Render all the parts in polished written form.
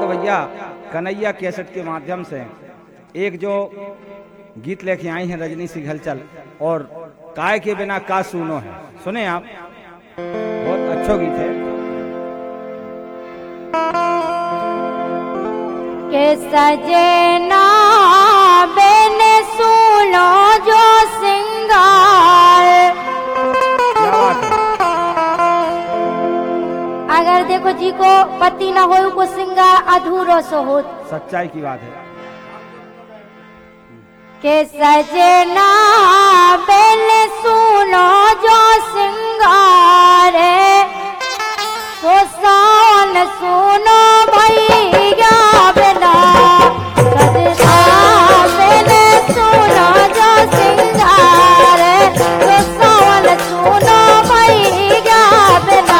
तो भैया कन्हैया कैसेट के माध्यम से एक जो गीत लेके आई हैं रजनी सिंघलचल, और काय के बिना का सुनो है, सुने आप, बहुत अच्छा गीत है। के सजना बेने सुनो जो सिंगार। क्या बात है? अगर देखो जी को पति ना हो को सिंगार अधूरो सो हो। सच्चाई की बात है। के सजना बेने सुनो जो सिंगार, तो सावन सुनो भैया बिना। सजना बेने सुनो जो सिंगार, तो सावन सुनो भैया बिना।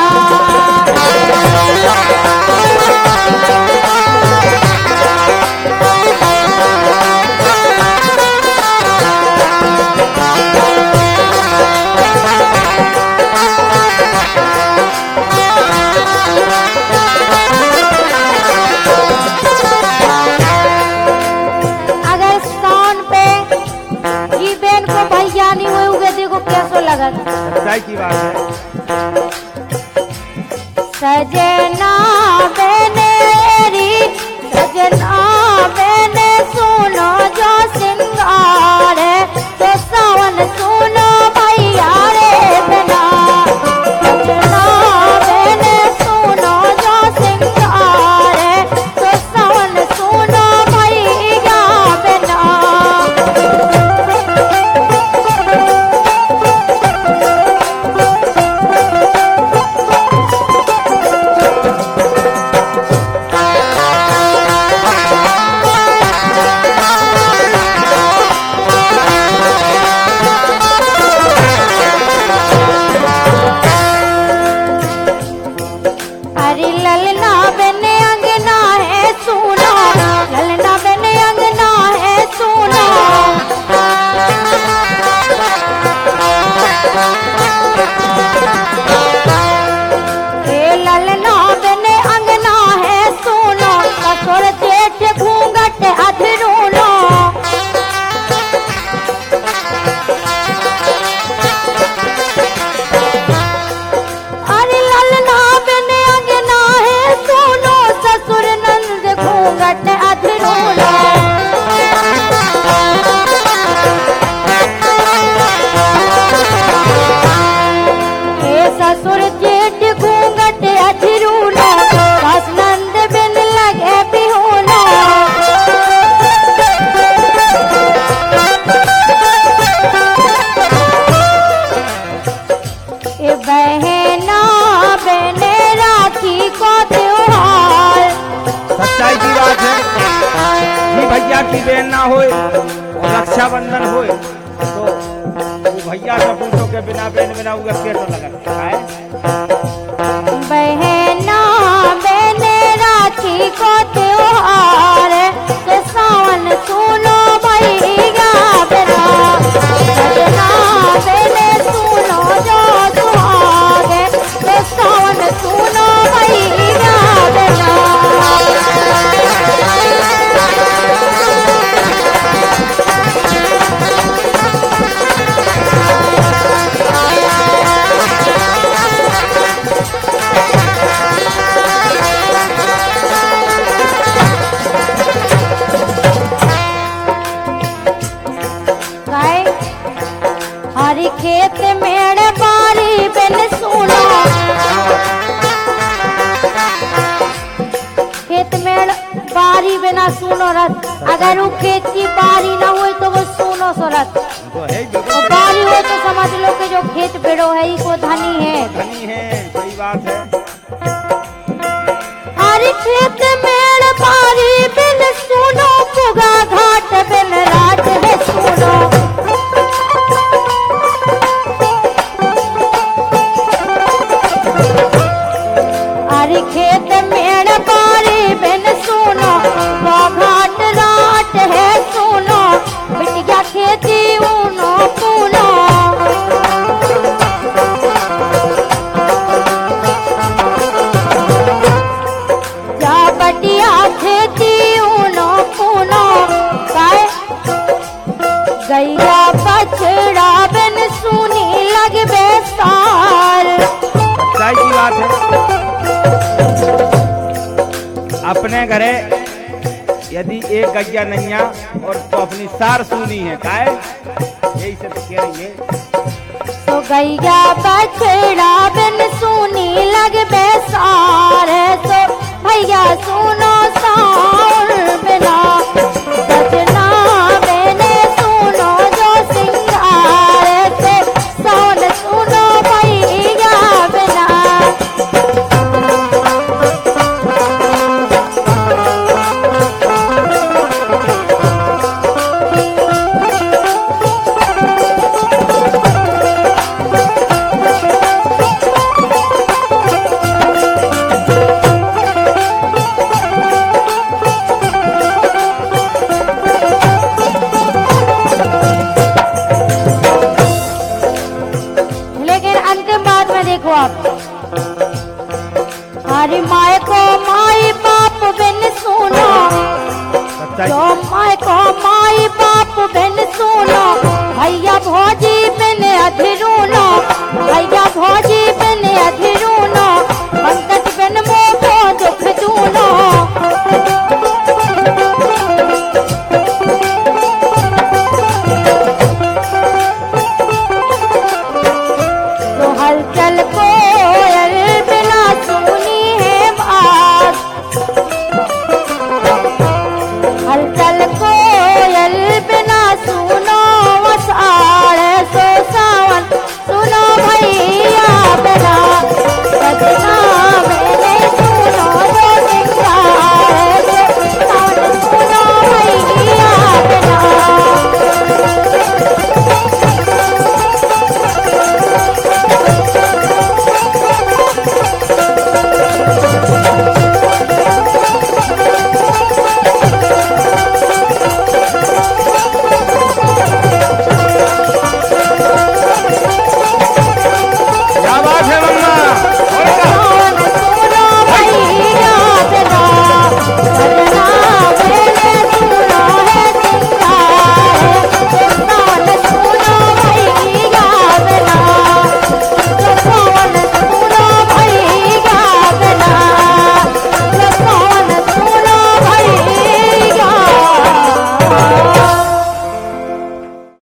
नहीं हुए उगे देखो कैसो लगत। सच्चाई की बात है। सजना बेनेरी सजना बेने सुनो जो सिंगार, तो सावन सुनो भैया रे बिना। सजना बेने सुनो जो सिंगार, तो सावन सुनो भैया बिना। सच्चाई की बात है। जी भैया की बहन ना होए और रक्षाबंधन होए तो वो भैया का पूछो के बिना बहन बिना उगे कैसे लगता है। बहना बहने राखी को त्योहार, तो सावन सुनो भैया बिना। सजना बहने सुनो जो सुहाग, तो सावन सुनो भैया बिना। हरी खेत मेड़ बारी बिन सुनो, खेत मेड़ बारी बिना सुनो रथ। अगर वो खेत की बारी ना हो तो वो सुनो सो रथ, और बारी हो तो समझ लो कि जो खेत बेड़ो है ही को धनी है। धनी है, सही बात है। हरी खेत मेड़ बारी बिन सुनो, पुगा घाट बिन रात है सुनो। खेत मेड़ बारी बिन सुनो, वो घाट रात है सुनो। बिटिया खेती ऊनो पूनो, जा बटिया अपने घरे यदि एक गैया नैया और तो अपनी सार सुनी है काहे यही से तो कहेंगे। तो गैया बछड़ा बिन सुनी लग बेसार तो भैया सुनो साउर बिना सजना मैंने सुनो जो सिंगार तो साउन सुनो भैया बिना। हरी माए को माई बाप बिन सुनो जो माए को माई बाप बिन सुनो भैया भौजी